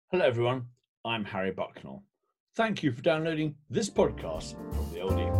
Hello everyone, I'm Harry Bucknell. Thank you for downloading this podcast from the Oldie.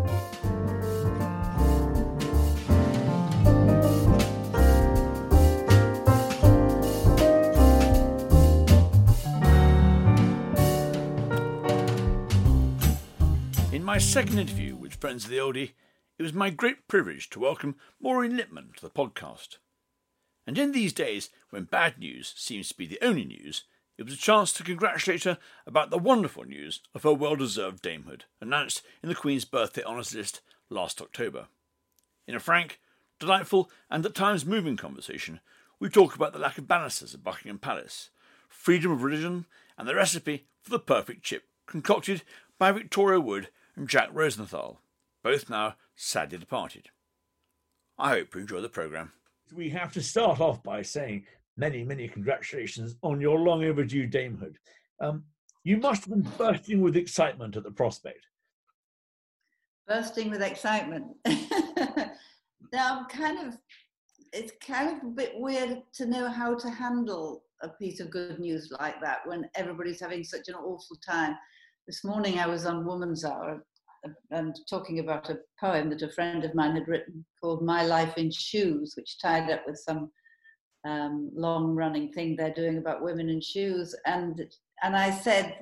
In my second interview with Friends of the Oldie, it was my great privilege to welcome Maureen Lipman to the podcast. And in these days when bad news seems to be the only news, it was a chance to congratulate her about the wonderful news of her well-deserved damehood, announced in the Queen's Birthday Honours List last October. In a frank, delightful and at times moving conversation, we talk about the lack of banisters at Buckingham Palace, freedom of religion and the recipe for the perfect chip concocted by Victoria Wood and Jack Rosenthal, both now sadly departed. I hope you enjoy the programme. We have to start off by saying many congratulations on your long overdue damehood. You must have been bursting with excitement at the prospect. Bursting with excitement. Now, it's kind of a bit weird to know how to handle a piece of good news like that when everybody's having such an awful time. This morning I was on Woman's Hour and talking about a poem that a friend of mine had written called My Life in Shoes, which tied up with some long-running thing they're doing about women in shoes. And I said,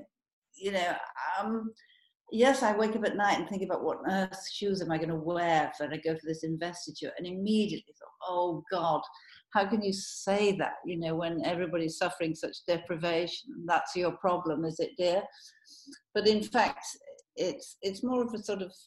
yes, I wake up at night and think about what on earth shoes am I going to wear when I go for this investiture, and immediately thought, oh God, how can you say that, when everybody's suffering such deprivation? That's your problem, is it, dear? But in fact, it's more of a sort of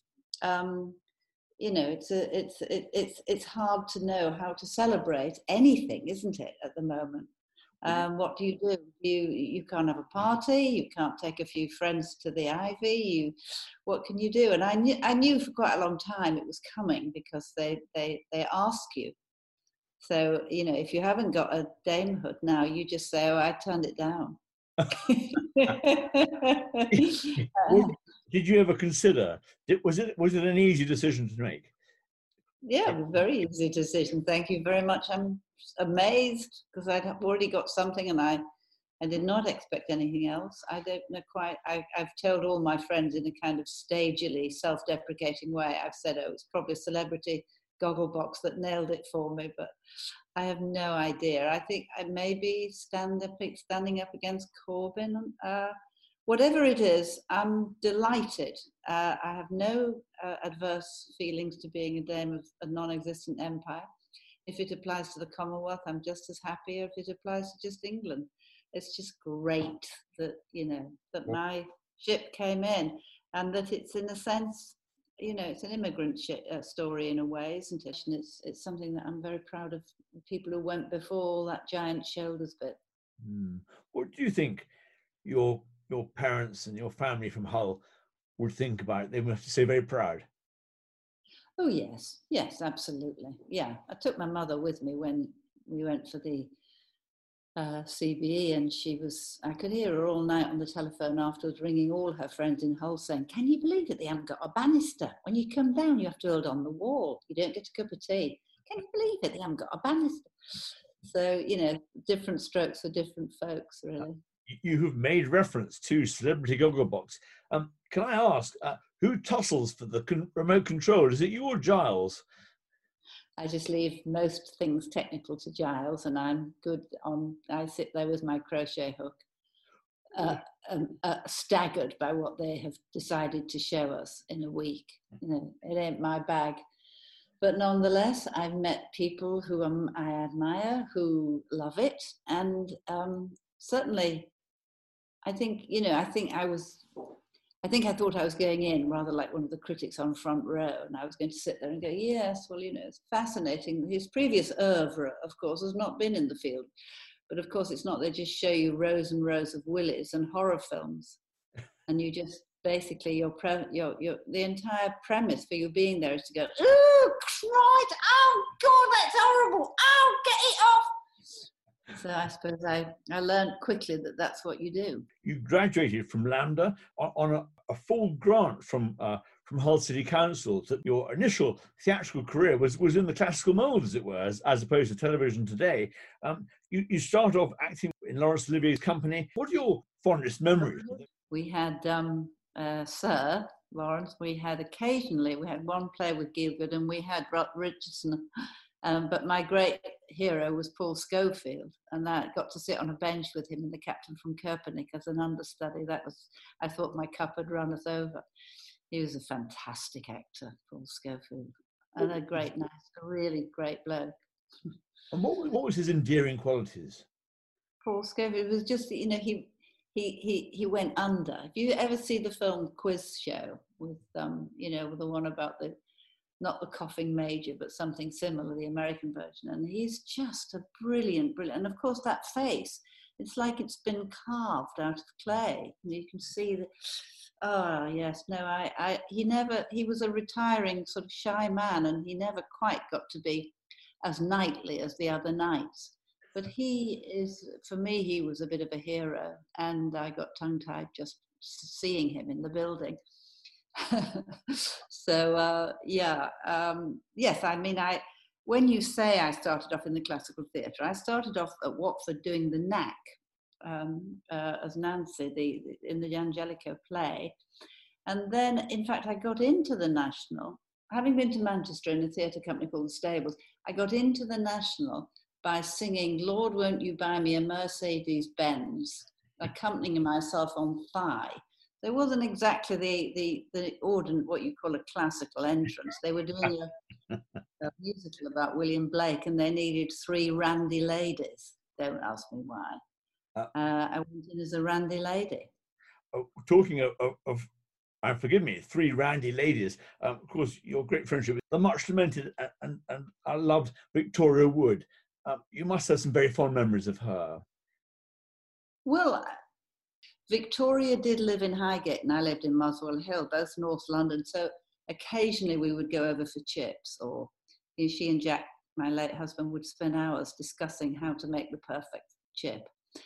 it's hard to know how to celebrate anything, isn't it, at the moment? What do? You can't have a party, you can't take a few friends to the Ivy, what can you do? And I knew for quite a long time it was coming because they ask you. So, if you haven't got a damehood now, you just say, oh, I turned it down. Did you ever consider, was it an easy decision to make? Yeah, a very easy decision. Thank you very much. I'm amazed because I'd already got something and I did not expect anything else. I don't know quite. I've told all my friends in a kind of stagily, self-deprecating way. I've said, oh, it's probably a celebrity Gogglebox that nailed it for me, but I have no idea. I think I maybe standing up against Corbyn. Whatever it is, I'm delighted. I have no adverse feelings to being a dame of a non-existent empire. If it applies to the Commonwealth, I'm just as happy. If it applies to just England, it's just great that, that my ship came in and that it's in a sense, it's an immigrant story in a way, isn't it? And it's something that I'm very proud of the people who went before all that giant shoulders bit. What do you think your parents and your family from Hull would think about it? They must say very proud. Oh, yes, absolutely. Yeah, I took my mother with me when we went for the CBE, and I could hear her all night on the telephone afterwards, ringing all her friends in Hull saying, can you believe it, they haven't got a banister? When you come down, you have to hold on the wall. You don't get a cup of tea. Can you believe it, they haven't got a banister? So, different strokes for different folks, really. You have made reference to Celebrity Gogglebox. Can I ask, who tussles for the remote control? Is it you or Giles? I just leave most things technical to Giles, and I'm good I sit there with my crochet hook, staggered by what they have decided to show us in a week. It ain't my bag. But nonetheless, I've met people who I admire, who love it, and certainly, I think I thought I was going in rather like one of the critics on Front Row, and I was going to sit there and go, yes, well, it's fascinating. His previous oeuvre, of course, has not been in the field. But of course, it's not, they just show you rows and rows of willies and horror films. And you just, basically, the entire premise for you being there is to go, oh, Christ, oh, God, that's horrible. Oh, get it off. So I suppose I learned quickly that that's what you do. You graduated from LAMDA on a full grant from Hull City Council. That your initial theatrical career was in the classical mould, as it were, as opposed to television today. You start off acting in Laurence Olivier's company. What are your fondest memories? We had Sir Lawrence. We had one play with Gielgud, and we had Richardson. But my great hero was Paul Schofield, and I got to sit on a bench with him and the Captain from Köpenick as an understudy. I thought my cup had runneth over. He was a fantastic actor, Paul Schofield, and a really great bloke. And what was his endearing qualities? Paul Schofield was just, he went under. If you ever see the film Quiz Show with, with the one about not the coughing major, but something similar, the American version, and he's just a brilliant, and of course that face, it's like it's been carved out of clay, and you can see that. Oh yes, no, he was a retiring sort of shy man, and he never quite got to be as knightly as the other knights. But for me, he was a bit of a hero, and I got tongue-tied just seeing him in the building. So, yes, when you say I started off in the classical theatre, I started off at Watford doing the Knack as Nancy in the Angelico play. And then, in fact, I got into the National, having been to Manchester in a theatre company called the Stables, I got into the National by singing Lord, Won't You Buy Me a Mercedes-Benz, accompanying myself on thigh. There wasn't exactly the ordinary, what you call a classical entrance. They were doing a musical about William Blake, and they needed 3 randy ladies. Don't ask me why. I went in as a randy lady. Talking of forgive me, 3 randy ladies. Of course, your great friendship with the much lamented and I loved Victoria Wood. You must have some very fond memories of her. Well, Victoria did live in Highgate, and I lived in Muswell Hill, both North London. So occasionally we would go over for chips, or she and Jack, my late husband, would spend hours discussing how to make the perfect chip.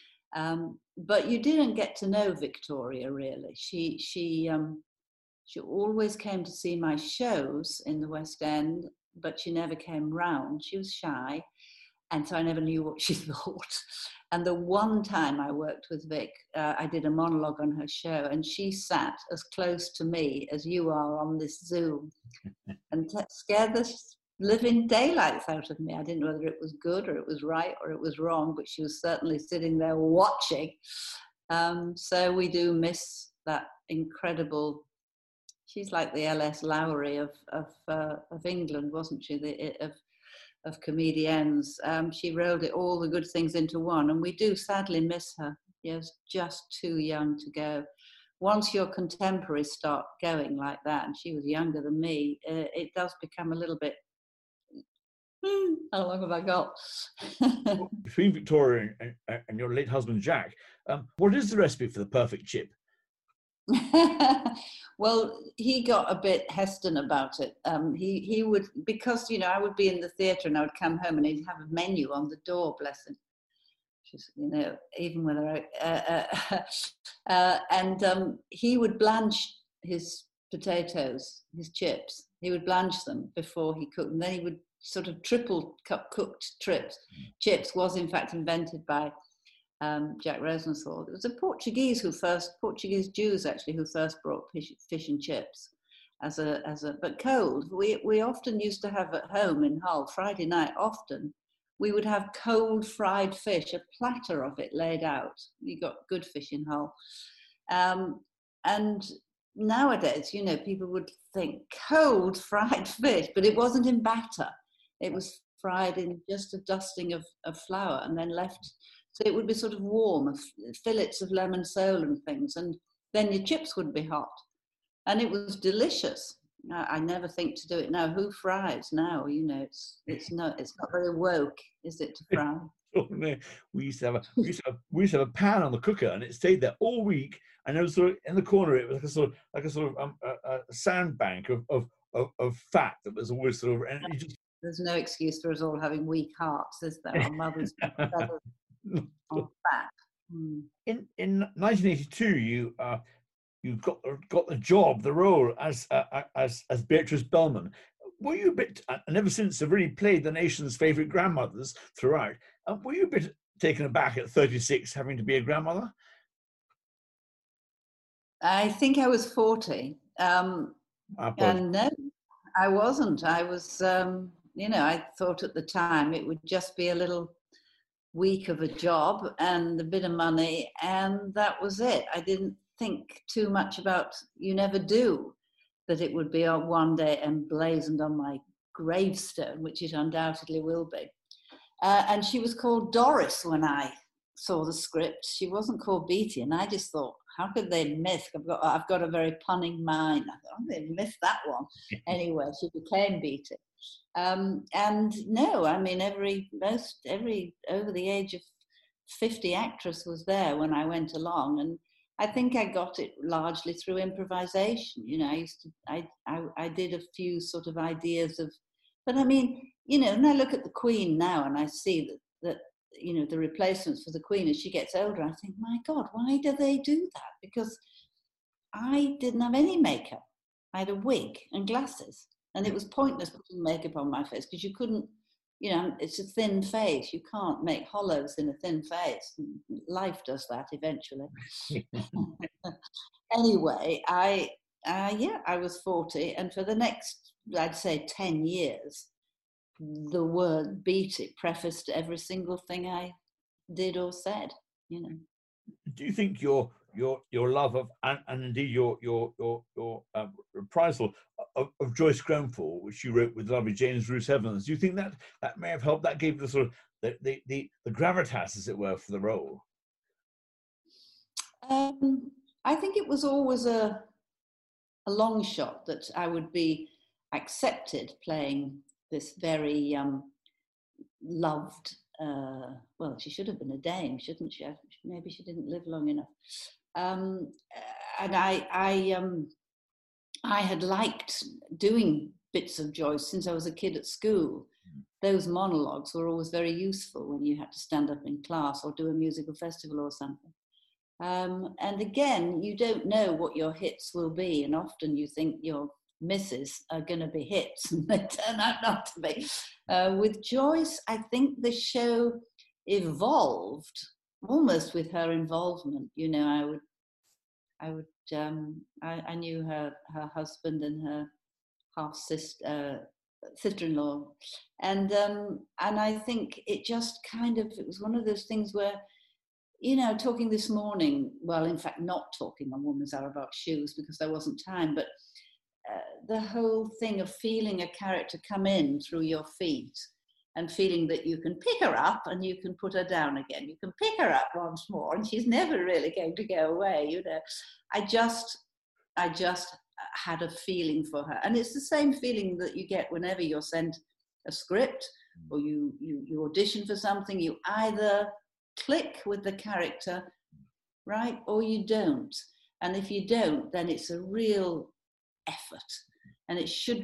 But you didn't get to know Victoria really. She always came to see my shows in the West End, but she never came round. She was shy, and so I never knew what she thought. And the one time I worked with Vic, I did a monologue on her show, and she sat as close to me as you are on this Zoom, and scared the living daylights out of me. I didn't know whether it was good or it was right or it was wrong, but she was certainly sitting there watching. So we do miss that incredible. She's like the L.S. Lowry of England, wasn't she? Of comedians. She rolled all the good things into one, and we do sadly miss her. She was just too young to go. Once your contemporaries start going like that, and she was younger than me, it does become a little bit, how long have I got? Between Victoria and your late husband, Jack, what is the recipe for the perfect chip? Well, he got a bit Heston about it. He would, because, I would be in the theatre and I would come home and he'd have a menu on the door, bless him. Just, even whether and he would blanch his potatoes, his chips. He would blanch them before he cooked, and then he would sort of triple cup cooked chips was in fact invented by Jack Rosenthal. It was a Portuguese Jews actually who first brought fish and chips but cold. We often used to have at home in Hull, Friday night often, we would have cold fried fish, a platter of it laid out. You got good fish in Hull. And nowadays, people would think cold fried fish, but it wasn't in batter. It was fried in just a dusting of flour and then left. So it would be sort of warm, fillets of lemon sole and things, and then your chips would be hot. And it was delicious. I never think to do it now. Who fries now? It's not very woke, is it, to fry? We used to have a pan on the cooker, and it stayed there all week. And it was sort of in the corner. It was like a sandbank of fat that was always sort of. And it just... There's no excuse for us all having weak hearts, is there? Our mothers on fat. In 1982, you got the role as Beatrice Bellman. Were you a bit, and ever since have really played the nation's favourite grandmothers throughout, were you a bit taken aback at 36 having to be a grandmother? I think I was 40. I apologize. And no, I wasn't. I was, I thought at the time it would just be a little week of a job and a bit of money, and that was it. I didn't think too much about, you never do, that it would be on one day emblazoned on my gravestone, which it undoubtedly will be. And she was called Doris when I saw the script. She wasn't called Beatty, and I just thought, how could they miss? I've got a very punning mind. I thought, oh, they missed that one. Anyway, she became Beatty. And no, I mean, every over the age of 50 actress was there when I went along, and I think I got it largely through improvisation. I did a few sort of ideas of, but I mean, and I look at the Queen now and I see that the replacements for the Queen as she gets older, I think, my God, why do they do that? Because I didn't have any makeup. I had a wig and glasses, and it was pointless putting makeup on my face because you couldn't, it's a thin face. You can't make hollows in a thin face. Life does that eventually. Anyway, I was 40, and for the next, I'd say, 10 years, the word Beatty prefaced every single thing I did or said. Do you think your love of and indeed your reprisal of Joyce Grenfell, which you wrote with lovely James Bruce Evans, do you think that may have helped? That gave the sort of the gravitas, as it were, for the role. I think it was always a long shot that I would be accepted playing this very loved. Well, she should have been a dame, shouldn't she? Maybe she didn't live long enough. And I had liked doing bits of Joyce since I was a kid at school. Those monologues were always very useful when you had to stand up in class or do a musical festival or something. And again, you don't know what your hits will be, and often you think your misses are going to be hits, and they turn out not to be. With Joyce, I think the show evolved almost with her involvement. I knew her husband and her half sister-in-law, and I think it just it was one of those things where, talking this morning, well, in fact, not talking on Woman's Hour about shoes because there wasn't time, but the whole thing of feeling a character come in through your feet and feeling that you can pick her up and you can put her down again. You can pick her up once more and she's never really going to go away, I just had a feeling for her. And it's the same feeling that you get whenever you're sent a script or you audition for something. You either click with the character, right, or you don't. And if you don't, then it's a real effort. And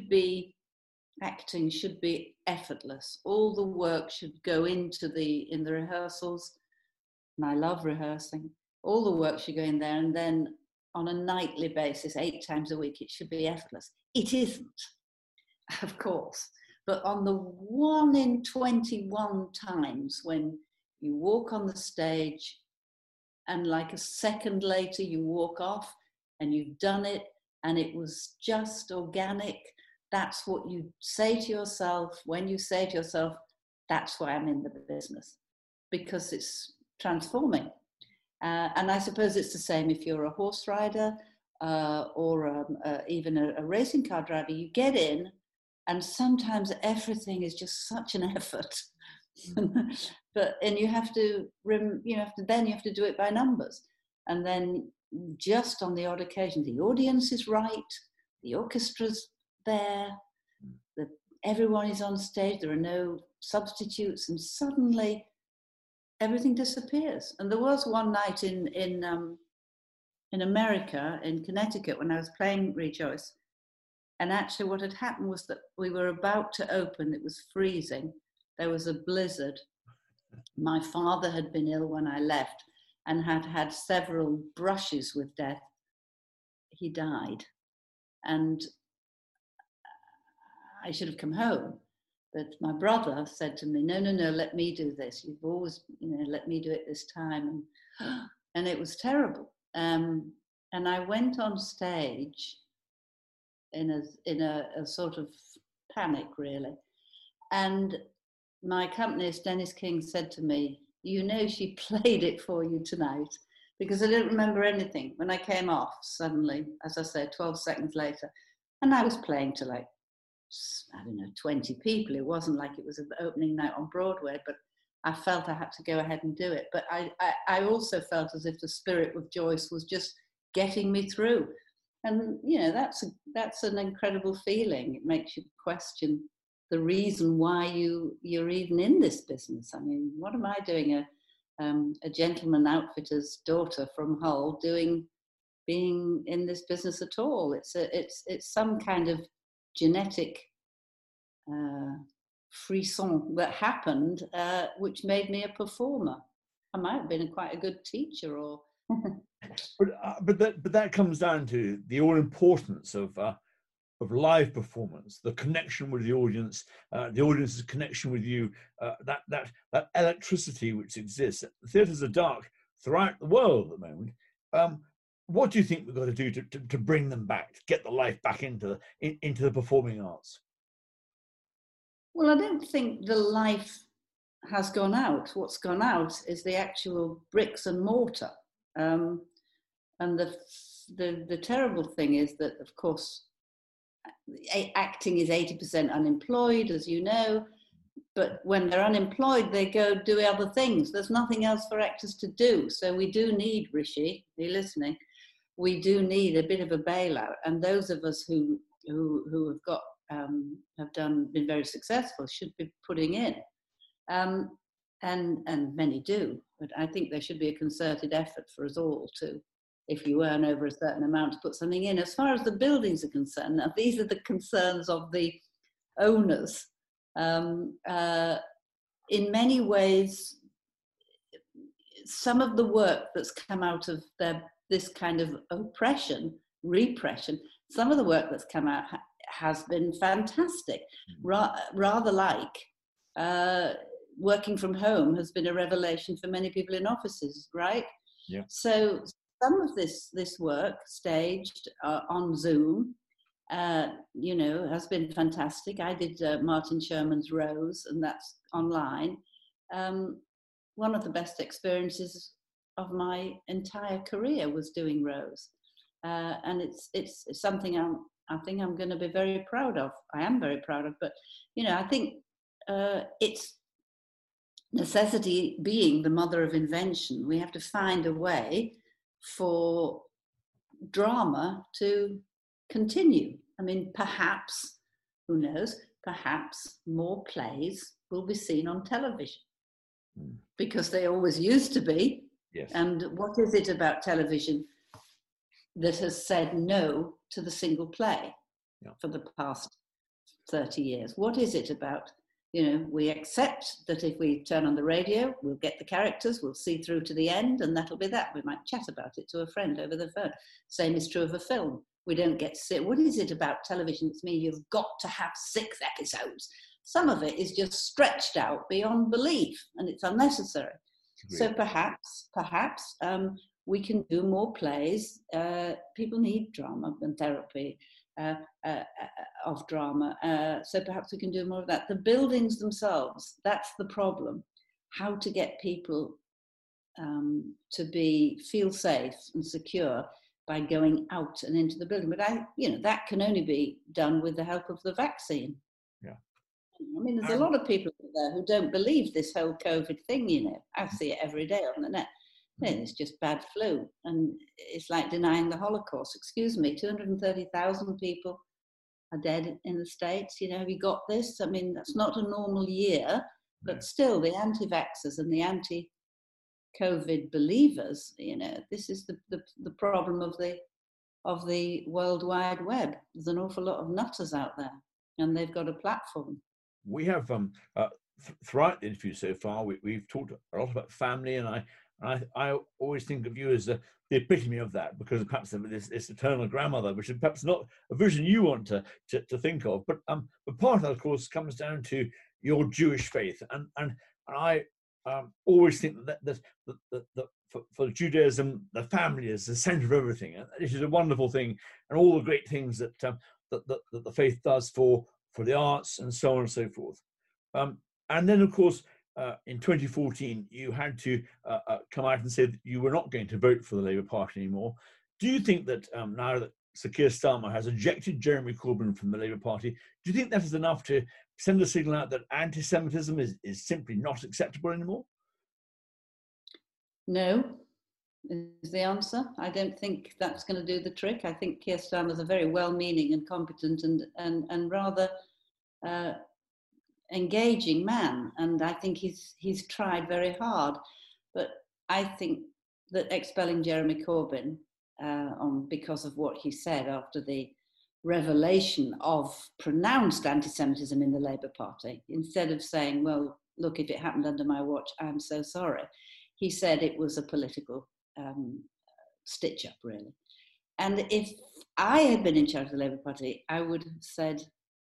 acting should be effortless. All the work should go in the rehearsals, and I love rehearsing. All the work should go in there, and then on a nightly basis, 8 times a week, it should be effortless. It isn't, of course, but on the 1 in 21 times when you walk on the stage and like a second later you walk off and you've done it and it was just organic, that's what you say to yourself when you say to yourself, that's why I'm in the business, because it's transforming. And I suppose it's the same if you're a horse rider or even a racing car driver. You get in and sometimes everything is just such an effort. And you have to do it by numbers. And then just on the odd occasion, the audience is right, the orchestra's there, everyone is on stage, there are no substitutes, and suddenly everything disappears. And there was one night in America, in Connecticut, when I was playing Rejoice, and actually what had happened was that we were about to open, it was freezing, there was a blizzard. My father had been ill when I left and had had several brushes with death. He died. And I should have come home. But my brother said to me, no, let me do this. You've always, let me do it this time. And it was terrible. and I went on stage in a sort of panic, really. And my accompanist, Dennis King, said to me, "You know, she played it for you tonight," because I didn't remember anything when I came off suddenly, as I said, 12 seconds later. And I was playing to, like, I don't know, 20 people. It wasn't like it was an opening night on Broadway, but I felt I had to go ahead and do it. But I also felt as if the spirit of Joyce was just getting me through. And, you know, that's an incredible feeling. It makes you question the reason why you're even in this business. I mean, what am I doing, a gentleman outfitter's daughter from Hull, being in this business at all? It's some kind of genetic frisson that happened, which made me a performer. I might have been quite a good teacher, or. but that comes down to the all importance of live performance, the connection with the audience's connection with you, that electricity which exists. The theatres are dark throughout the world at the moment. What do you think we've got to do to bring them back, to get the life back into the performing arts? Well, I don't think the life has gone out. What's gone out is the actual bricks and mortar. And the terrible thing is that, of course, acting is 80% unemployed, as you know. But when they're unemployed, they go do other things. There's nothing else for actors to do. So we do need, Rishi, are you listening? We do need a bit of a bailout. And those of us who have got been very successful should be putting in. And many do. But I think there should be a concerted effort for us all to, if you earn over a certain amount, to put something in. As far as the buildings are concerned, now these are the concerns of the owners. In many ways, some of the work that's come out of this kind of oppression, repression, some of the work that's come out has been fantastic. Rather like working from home has been a revelation for many people in offices, right? Yeah. So some of this work staged on Zoom, has been fantastic. I did Martin Sherman's Rose, and that's online. One of the best experiences of my entire career was doing Rose, and it's something I think I'm going to be very proud of. I am very proud of, but I think it's necessity being the mother of invention. We have to find a way for drama to continue. I mean, perhaps, who knows, perhaps more plays will be seen on television, because they always used to be. Yes. And what is it about television that has said no to the single play for the past 30 years? What is it about? We accept that if we turn on the radio, we'll get the characters, we'll see through to the end, and that'll be that. We might chat about it to a friend over the phone. Same is true of a film. We don't get sick. What is it about television that's mean you've got to have 6 episodes? Some of it is just stretched out beyond belief, and it's unnecessary. Agreed. So perhaps we can do more plays. People need drama and therapy. Of drama, so perhaps we can do more of that. The buildings themselves, that's the problem. How to get people to feel safe and secure by going out and into the building. But that can only be done with the help of the vaccine. Yeah. I mean, there's a lot of people there who don't believe this whole COVID thing. I see it every day on the net. It's just bad flu, and it's like denying the Holocaust. Excuse me, 230,000 people are dead in the States. Have you got this? I mean, that's not a normal year, but still, the anti-vaxxers and the anti-COVID believers, this is the problem of the World Wide Web. There's an awful lot of nutters out there, and they've got a platform. We have throughout the interview so far, we've talked a lot about family, and I always think of you as the epitome of that, because perhaps this eternal grandmother, which is perhaps not a vision you want to think of, but part of that, of course, comes down to your Jewish faith, and I always think that for Judaism, the family is the centre of everything. And it is a wonderful thing, and all the great things that that the faith does for the arts and so on and so forth. And then, of course, in 2014, you had to come out and say that you were not going to vote for the Labour Party anymore. Do you think that now that Sir Keir Starmer has ejected Jeremy Corbyn from the Labour Party, do you think that is enough to send a signal out that anti-Semitism is simply not acceptable anymore? No, is the answer. I don't think that's going to do the trick. I think Keir Starmer is a very well-meaning and competent and rather engaging man, and I think he's tried very hard. But I think that expelling Jeremy Corbyn because of what he said after the revelation of pronounced anti-Semitism in the Labour Party, instead of saying, well, look, if it happened under my watch, I'm so sorry, he said it was a political stitch-up, really. And if I had been in charge of the Labour Party, I would have said,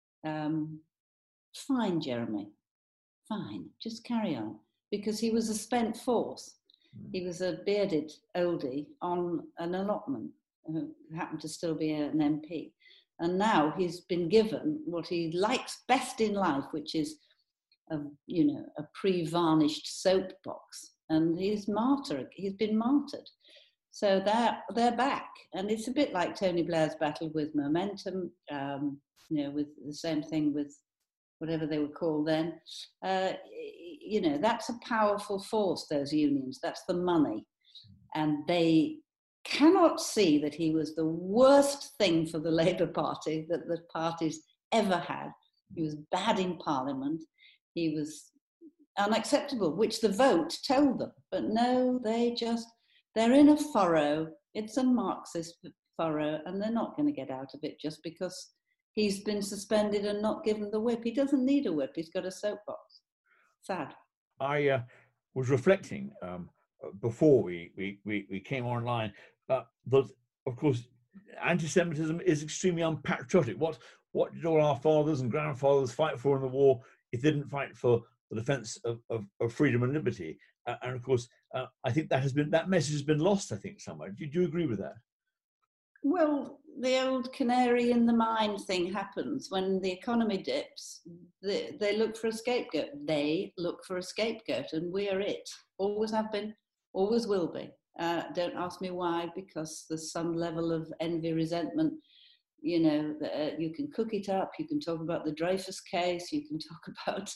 fine, Jeremy, fine, just carry on. Because he was a spent force. He was a bearded oldie on an allotment who happened to still be an MP. And now he's been given what he likes best in life, which is a pre-varnished soapbox. And he's been martyred. So they're back. And it's a bit like Tony Blair's battle with momentum, with the same thing with whatever they were called then. That's a powerful force, those unions. That's the money. And they cannot see that he was the worst thing for the Labour Party that the party's ever had. He was bad in Parliament. He was unacceptable, which the vote told them. But no, they're in a furrow. It's a Marxist furrow, and they're not going to get out of it just because he's been suspended and not given the whip. He doesn't need a whip. He's got a soapbox. Sad. I was reflecting before we came online that, of course, anti-Semitism is extremely unpatriotic. What did all our fathers and grandfathers fight for in the war if they didn't fight for the defence of freedom and liberty? And of course, I think that message has been lost, I think, somewhere. Do you agree with that? Well, the old canary in the mine thing happens. When the economy dips, they look for a scapegoat. They look for a scapegoat, and we're it. Always have been, always will be. Don't ask me why, because there's some level of envy, resentment. You can cook it up. You can talk about the Dreyfus case. You can talk about,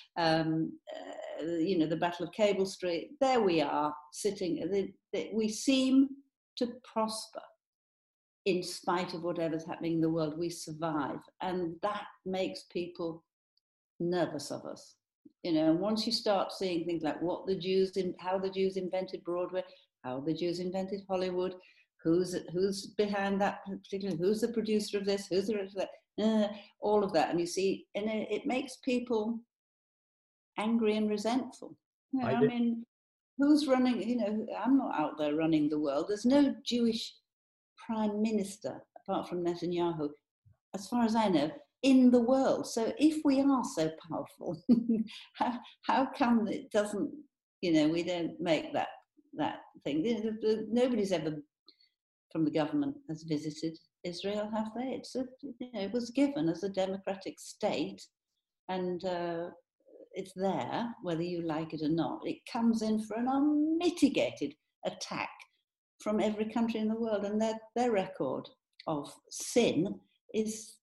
the Battle of Cable Street. There we are, sitting. We seem to prosper. In spite of whatever's happening in the world, we survive. And that makes people nervous of us. And once you start seeing things like how the Jews invented Broadway, how the Jews invented Hollywood, who's behind that particular, who's the producer of this, who's the director of that, all of that. And you see, and it makes people angry and resentful. Who's running, I'm not out there running the world. There's no Jewish prime minister, apart from Netanyahu, as far as I know, in the world. So if we are so powerful, how come it doesn't, we don't make that thing? Nobody's ever from the government has visited Israel, have they? It was given as a democratic state, and it's there, whether you like it or not. It comes in for an unmitigated attack from every country in the world, and their record of sin is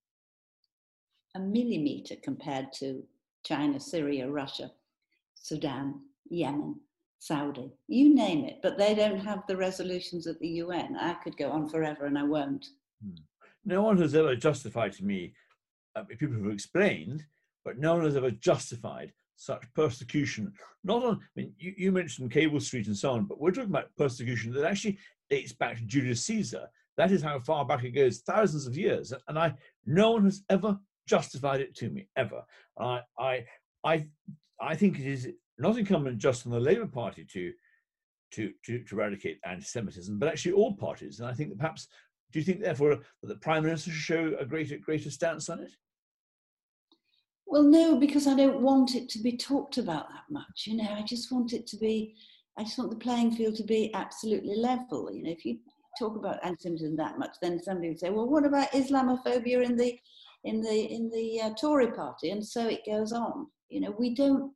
a millimetre compared to China, Syria, Russia, Sudan, Yemen, Saudi, you name it. But they don't have the resolutions at the UN. I could go on forever, and I won't. No one has ever justified to me, people have explained, but no one has ever justified such persecution. You mentioned Cable Street and so on, but we're talking about persecution that actually dates back to Julius Caesar. That is how far back it goes, thousands of years. And no one has ever justified it to me, ever. I think it is not incumbent just on the Labour Party to eradicate anti-Semitism, but actually all parties. And I think that perhaps, do you think therefore that the Prime Minister should show a greater stance on it? Well, no, because I don't want it to be talked about that much. I just want it to be I just want the playing field to be absolutely level. You know, if you talk about anti-Semitism that much, then somebody would say, well, what about Islamophobia in the Tory party? And so it goes on. You know, we don't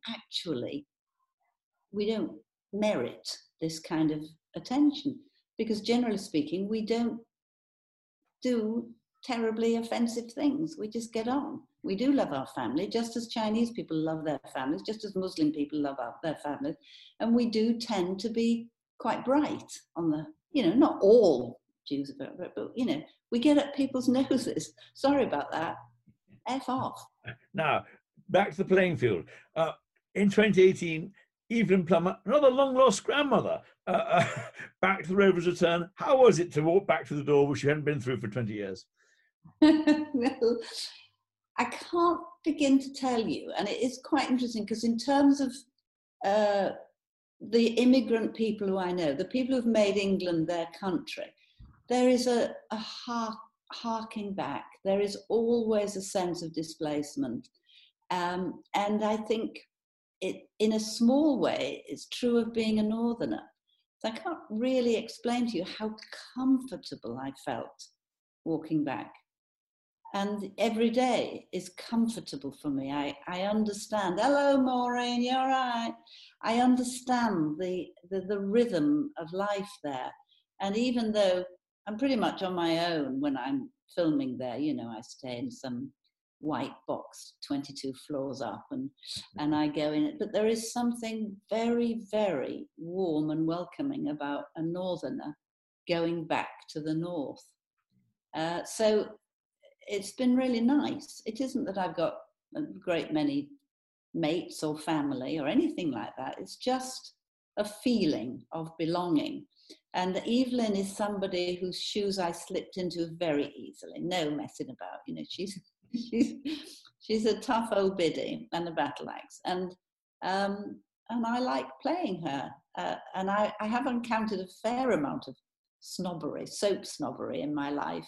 merit this kind of attention, because generally speaking, we don't do terribly offensive things. We just get on. We do love our family, just as Chinese people love their families, just as Muslim people love their families. And we do tend to be quite bright on the, you know, not all Jews, but you know, we get at people's noses. Sorry about that. F off. Now, back to the playing field. In 2018, Evelyn Plummer, another long-lost grandmother, back to the Rover's Return. How was it to walk back to the door which you hadn't been through for 20 years? Well, I can't begin to tell you, and it is quite interesting because in terms of the immigrant people who I know, the people who've made England their country, there is a harking back. There is always a sense of displacement. And I think it, in a small way, is true of being a northerner. So I can't really explain to you how comfortable I felt walking back. And every day is comfortable for me. I understand. Hello, Maureen, you're right. I understand the rhythm of life there. And even though I'm pretty much on my own when I'm filming there, you know, I stay in some white box 22 floors up and I go in it. But there is something very, very warm and welcoming about a northerner going back to the north. So it's been really nice. It isn't that I've got a great many mates or family or anything like that. It's just a feeling of belonging. And Evelyn is somebody whose shoes I slipped into very easily. No messing about. You know, she's a tough old biddy and a battle axe. And I like playing her. And I have encountered a fair amount of snobbery, soap snobbery in my life.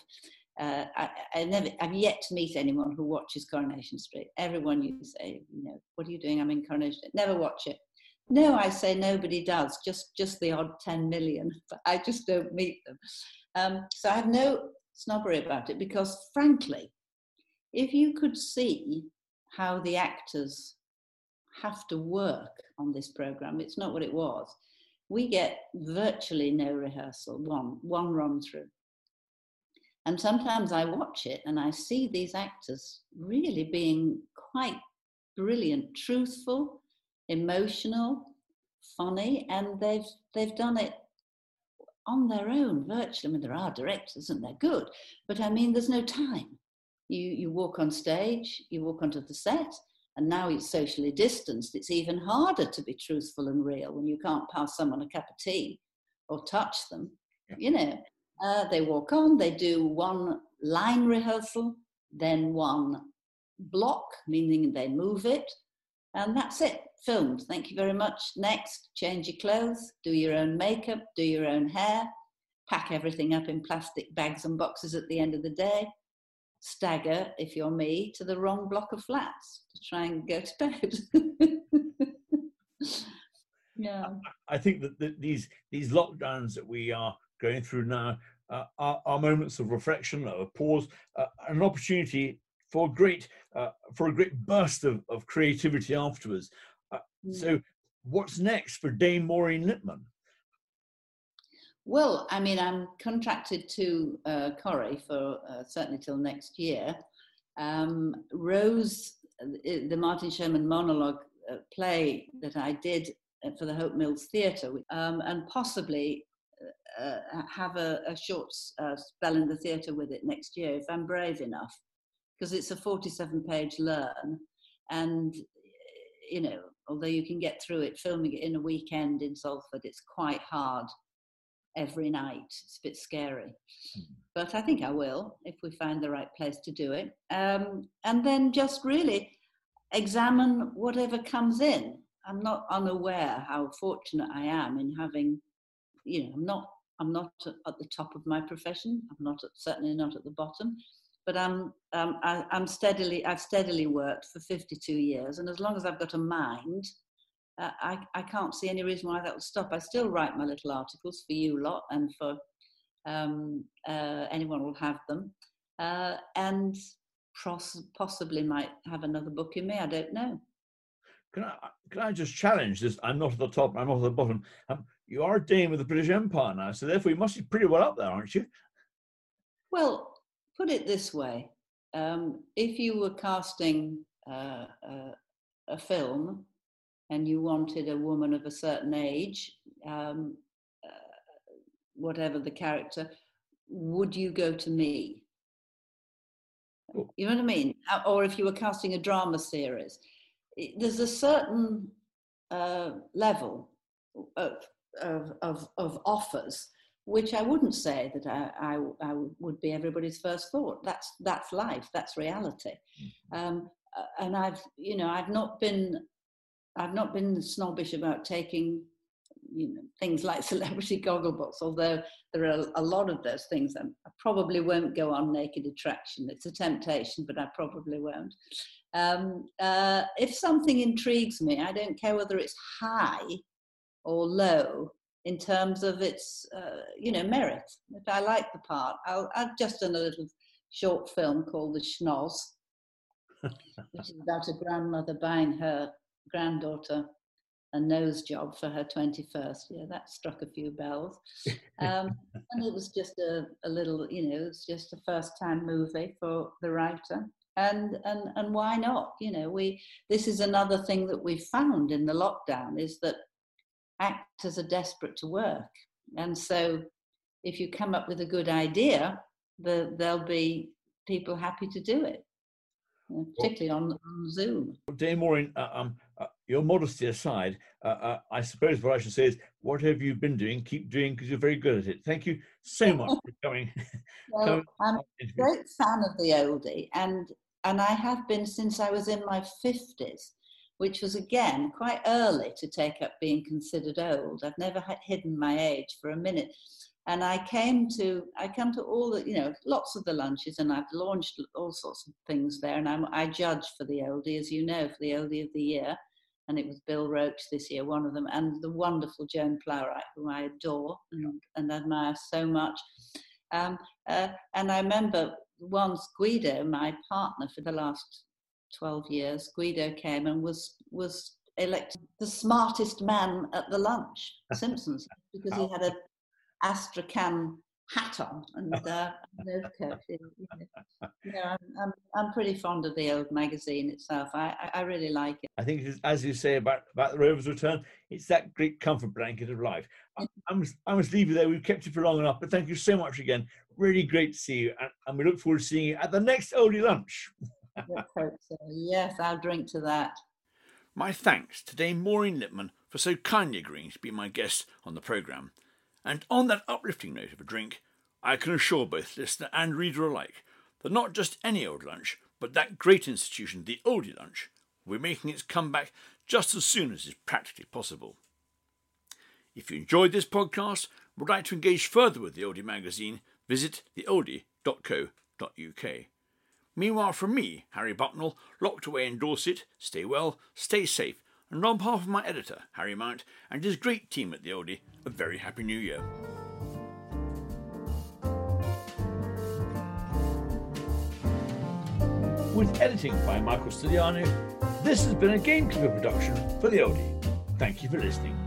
I've yet to meet anyone who watches Coronation Street. Everyone you say, you know, what are you doing? I'm in Coronation Street. Never watch it. No, I say nobody does, just the odd 10 million, but I just don't meet them. So I have no snobbery about it because, frankly, if you could see how the actors have to work on this programme, it's not what it was. We get virtually no rehearsal, one run through. And sometimes I watch it and I see these actors really being quite brilliant, truthful, emotional, funny, and they've done it on their own virtually. I mean, there are directors and they're good, but I mean, there's no time. You walk on stage, you walk onto the set, and now it's socially distanced. It's even harder to be truthful and real when you can't pass someone a cup of tea or touch them, you know. They walk on, they do one line rehearsal, then one block, meaning they move it, and that's it, filmed. Thank you very much. Next, change your clothes, do your own makeup, do your own hair, pack everything up in plastic bags and boxes at the end of the day, stagger, if you're me, to the wrong block of flats to try and go to bed. Yeah. I think that these lockdowns that we are going through now are moments of reflection, of pause, an opportunity for a great burst of creativity afterwards. So what's next for Dame Maureen Lipman? Well, I mean, I'm contracted to Corrie for certainly till next year. Rose, the Martin Sherman monologue play that I did for the Hope Mills Theatre, and possibly have a short spell in the theatre with it next year if I'm brave enough, because it's a 47-page learn, and you know, although you can get through it filming it in a weekend in Salford, it's quite hard every night. It's a bit scary, but I think I will if we find the right place to do it, and then just really examine whatever comes in. I'm not unaware how fortunate I am in having, you know, I'm not at the top of my profession. I'm certainly not at the bottom, but I've steadily worked for 52 years, and as long as I've got a mind, I can't see any reason why that would stop. I still write my little articles for you lot, and for anyone will have them, and possibly might have another book in me. I don't know. Can I just challenge this? I'm not at the top, I'm not at the bottom. You are a Dame of the British Empire now, so therefore you must be pretty well up there, aren't you? Well, put it this way. If you were casting a film and you wanted a woman of a certain age, whatever the character, would you go to me? Oh. You know what I mean? Or if you were casting a drama series, there's a certain level of offers which I wouldn't say that I would be everybody's first thought. That's life. That's reality. And I've not been snobbish about taking things like Celebrity Gogglebox, although there are a lot of those things that I probably won't go on Naked Attraction. It's a temptation, but I probably won't. If something intrigues me, I don't care whether it's high or low in terms of its merit. If I like the part, I've just done a little short film called The Schnoz, which is about a grandmother buying her granddaughter a nose job for her 21st. Yeah, that struck a few bells. And it was just a little, it was just a first-time movie for the writer. And why not? This is another thing that we've found in the lockdown, is that actors are desperate to work. And so if you come up with a good idea, there'll be people happy to do it, particularly on Zoom. Dame Maureen, your modesty aside, I suppose what I should say is, what have you been doing? Keep doing, because you're very good at it. Thank you so much for coming. Well, I'm a great fan of the oldie, and I have been since I was in my 50s, which was, again, quite early to take up being considered old. I've never hidden my age for a minute. And I come to all the, lots of the lunches, and I've launched all sorts of things there. And I judge for the oldie, as you know, for the oldie of the year. And it was Bill Roach this year, one of them, and the wonderful Joan Plowright, whom I adore and admire so much. And I remember once Guido, my partner for the last 12 years, Guido came and was elected the smartest man at the lunch, Simpsons, because he had a Astrakhan hat on and nose coat. I'm pretty fond of the old magazine itself. I really like it. I think it is, as you say about the Rover's Return, it's that great comfort blanket of life. I must leave you there. We've kept you for long enough, but thank you so much again. Really great to see you, and we look forward to seeing you at the next Oldie Lunch. Let's hope so. Yes, I'll drink to that. My thanks to Dame Maureen Lipman for so kindly agreeing to be my guest on the programme. And on that uplifting note of a drink, I can assure both listener and reader alike that not just any old lunch, but that great institution, the Oldie Lunch, will be making its comeback just as soon as is practically possible. If you enjoyed this podcast and would like to engage further with the Oldie magazine, visit theoldie.co.uk. Meanwhile, from me, Harry Bucknell, locked away in Dorset, stay well, stay safe, and on behalf of my editor, Harry Mount, and his great team at the Oldie, a very happy new year. With editing by Michael Studiano, this has been a Game Keeper production for the Oldie. Thank you for listening.